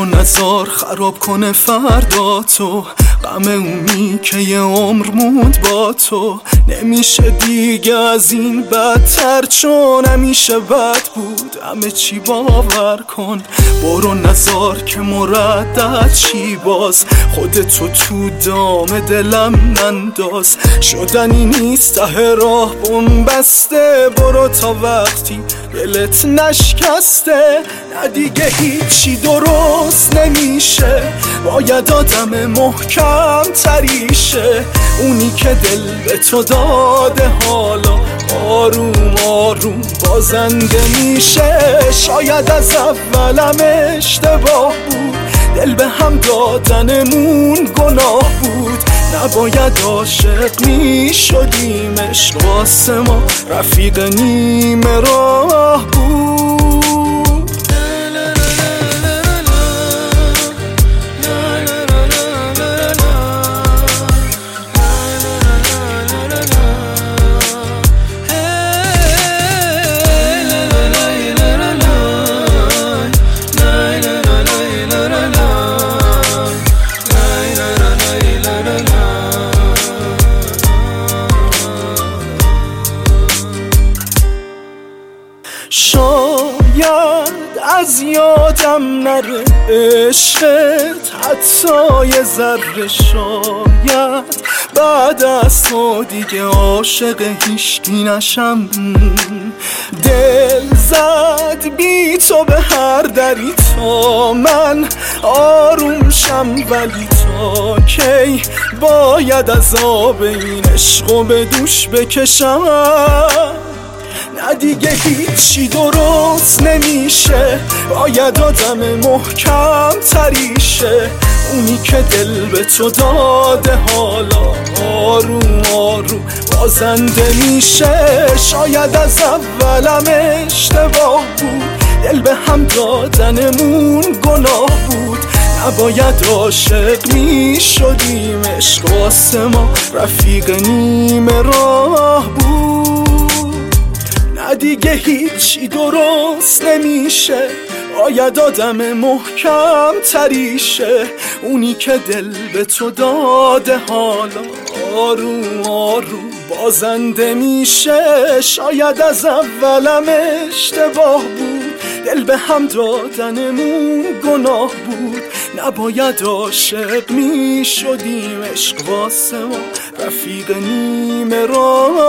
نزار خراب کنه فردا تو، غم اونی که یه عمر موند با تو. نمیشه دیگه از این بدتر، چون همیشه بد بود همه چی باور کن. برو نزار که مردد چی باز، خودتو تو دام دلم ننداز. شدنی نیست ته راه بسته، برو تا وقتی دلت نشکسته. نه دیگه هیچی درست نمیشه، باید آدم محکم تریشه. اونی که دل به تو داده حالا آروم آروم بازنده میشه. شاید از اولم اشتباه بود، دل به هم دادنمون گناه بود. نباید عاشق میشدیم، عشق واسه ما رفیق نیمه راه بود. شاید از یادم نره عشقت حتی یه ذره، شاید بعد از تو دیگه عاشق هیچکی نشم. دل زد بی تو به هر دری تا من آروم شم، ولی تا کی باید عذاب این عشقو به دوش بکشم. نه دیگه هیچی درست نمیشه، باید آدم محکم تریشه. اونی که دل به تو داده حالا آروم آروم بازنده میشه. شاید از اولم اشتباه بود، دل به هم دادنمون گناه بود. نباید عاشق میشدیم، عشق واسه ما رفیق نیمه راه بود. نه دیگه هیچی درست نمیشه، باید آدم محکم تریشه. اونی که دل به تو داده حالا آروم آروم بازنده میشه. شاید از اولم اشتباه بود، دل به هم دادنمون گناه بود. نباید عاشق میشدیم، عشق واسه ما رفیق نیمه راه